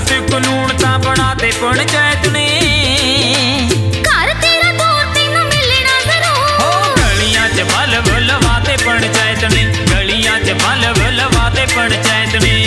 ते कानून ता बना दे पंचायत ने। घर तेरा दूर तेनू मिलना जरूर। हो गलियां च बल बुलवा दे पंचायत ने, गलियां च बल बुलवा दे पंचायत ने।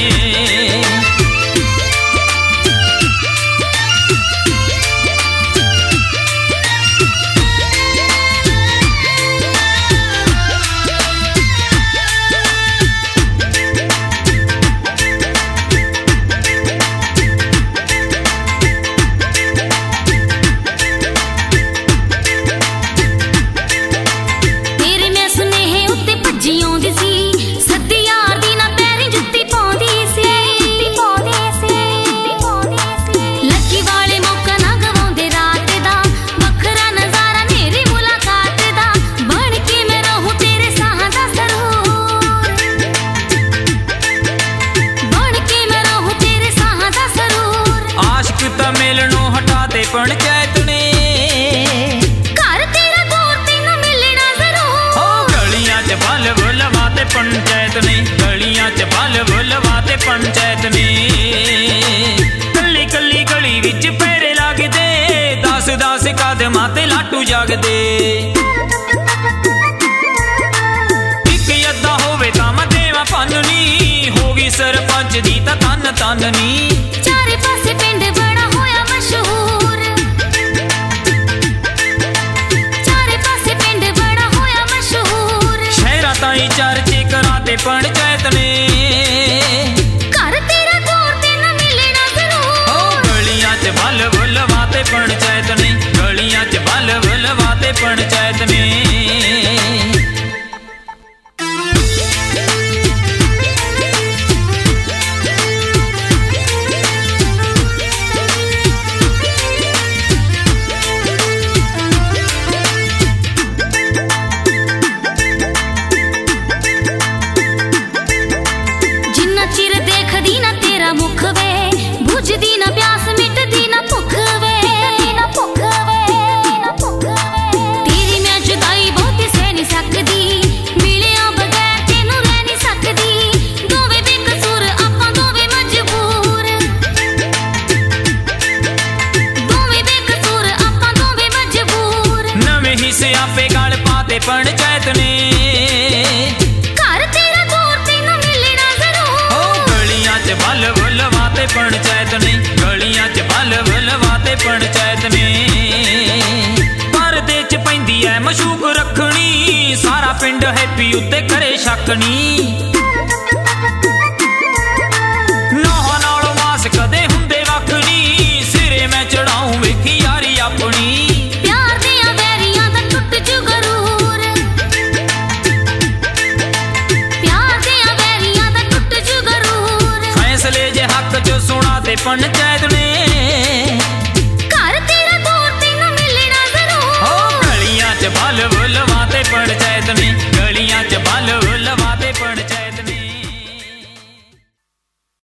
पंचायत ने घर तेरा दूर तेनू मिलना जरूर। हो गलियां च बल बुलवा दे पंचायत ने, गलियां च बल बुलवा दे पंचायत ने। कल्ली कल्ली गली विच फेरे लगदे, 10-10 कदमां ते लाटू जागदे। इक अद्धा होवे तां मैं देवां पाननी, होगी सरपंच दी तां तन ताननी। चारे पासे पिंड बड़ा होया मशहूर, चर्चे करा दे पंचायत ने। घर तेरा दूर तेनू मिलना जरूर। हो गलियां च बल बुलवा दे पंचायत ने, गलियां च बल बुलवा दे पंचायत ने। मुख वे बुझदी ना प्यास, मिटदी ना भुख वे, ना भुख वे, ना भुख वे। तेरी मैं जुदाई बहुत सह नहीं सकदी, मिलिया बगैर तेनू रह नहीं सकदी। दोवे बेकसूर आपां दोवे मजबूर, दोवे बेकसूर आपां दोवे मजबूर। नवे ही सियापे गल पा दे पंचायत ने। बल बुलवा दे पंचायत ने, गलियां च बल बुलवा दे पंचायत ने। परदे च पैंदी ऐ मशूक रखनी, सारा पिंड हैप्पी उत्ते करे शकनी। नौहां नालों मास कदे हुंदे वखनी, सिरे मैं चढ़ाऊं वेखी यारी अपनी। प्यार दियां वैरियां दा टुट जू गरूर, प्यार दियां वैरियां दा टुट जू गरूर। फैसले जे हक जो सुना दे पंचायत